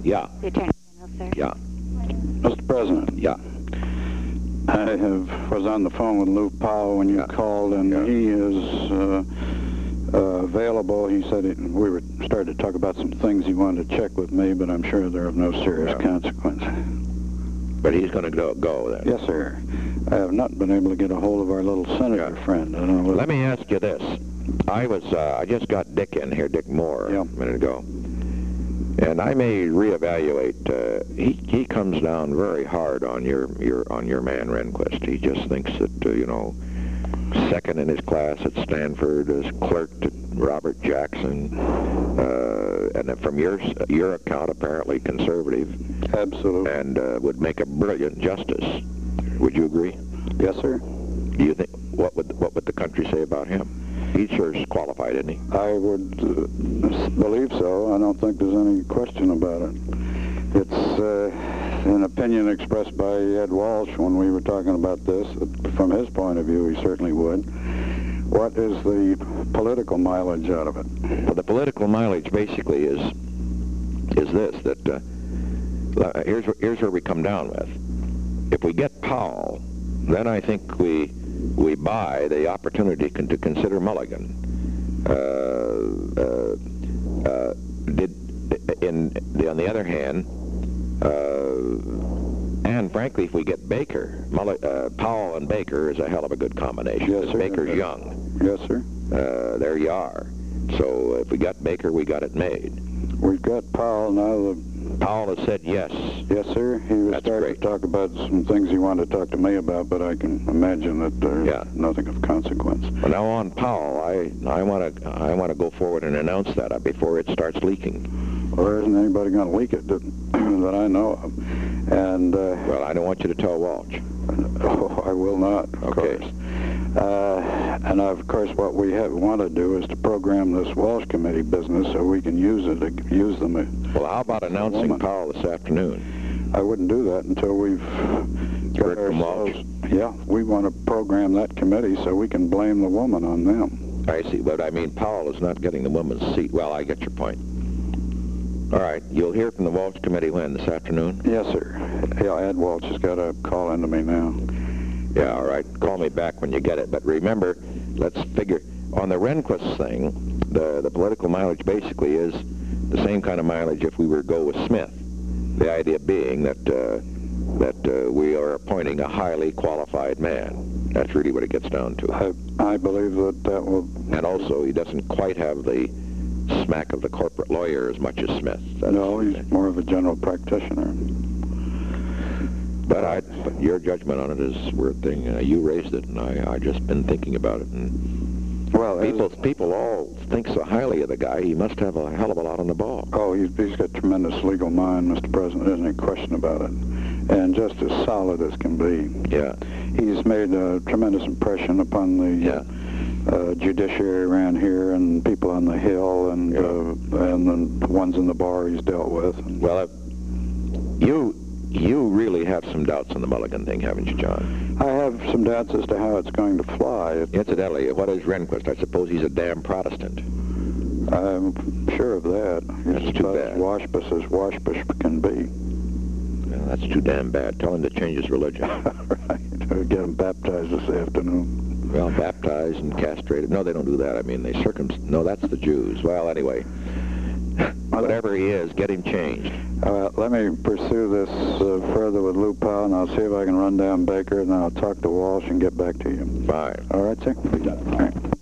Yeah. The Attorney General, sir. Yeah. Mr. President. Yeah. I was on the phone with Lou Powell when you called, and he is available. He said we were starting to talk about some things he wanted to check with me, but I'm sure they're of no serious consequence. But he's going to go then? Yes, sir. I have not been able to get a hold of our little senator friend. I don't know. Let me ask you this. I just got Dick in here, Dick Moore, a minute ago. And I may reevaluate. He comes down very hard on your man Rehnquist. He just thinks that second in his class at Stanford, as clerk to Robert Jackson, and from your account, apparently conservative. Absolutely. And would make a brilliant justice. Would you agree? Yes, sir. Do you think what would the country say about him? He sure is qualified, isn't he? I would believe so. I don't think there's any question about it. It's an opinion expressed by Ed Walsh when we were talking about this. From his point of view, he certainly would. What is the political mileage out of it? Well, the political mileage basically is this, that here's where we come down with. If we get Powell, then I think we buy the opportunity to consider Mulligan. On the other hand, and frankly, if we get Baker, Powell and Baker is a hell of a good combination. Yes, sir. Baker's young. Yes, sir. There you are. So if we got Baker, we got it made. We've got Powell now. Powell has said yes. Yes, sir. He was starting to talk about some things he wanted to talk to me about, but I can imagine that there's nothing of consequence. Well, now on Powell, I want to go forward and announce that before it starts leaking. Well, there isn't anybody going to leak it that I know of. And well, I don't want you to tell Walsh. Oh, I will not. Of course. And of course, what we want to do is to program this Walsh Committee business so we can use them. Well, how about announcing Powell this afternoon? I wouldn't do that until we've heard from Walsh. Yeah, we want to program that committee so we can blame the woman on them. I see, but I mean, Powell is not getting the woman's seat. Well, I get your point. All right, you'll hear from the Walsh Committee when, this afternoon? Yes, sir. Yeah, Ed Walsh has got a call into me now. Yeah, all right. Call me back when you get it. But remember, let's figure, on the Rehnquist thing, the political mileage basically is the same kind of mileage if we were to go with Smith. The idea being that we are appointing a highly qualified man. That's really what it gets down to. I believe that will... And also, he doesn't quite have the smack of the corporate lawyer as much as Smith. No, he's more of a general practitioner. But your judgment on it is worth thing. You raised it, and I just been thinking about it. And well, people all think so highly of the guy. He must have a hell of a lot on the ball. Oh, he's got tremendous legal mind, Mr. President. There's any question about it. And just as solid as can be. Yeah. He's made a tremendous impression upon the judiciary around here and people on the Hill and the ones in the bar he's dealt with. Well, you really have some doubts on the Mulligan thing, haven't you, John? I have some doubts as to how it's going to fly. Incidentally, what is Rehnquist? I suppose he's a damn Protestant. I'm sure of that. That's too bad. Washpish as Washpish can be. Well, that's too damn bad. Tell him to change his religion. Right. I'll get him baptized this afternoon. Well, baptized and castrated. No, they don't do that. I mean, they No, that's the Jews. Well, anyway, whatever he is, get him changed. Let me pursue this further with Lou Powell, and I'll see if I can run down Baker, and then I'll talk to Walsh and get back to you. Fine. All right, sir? All right.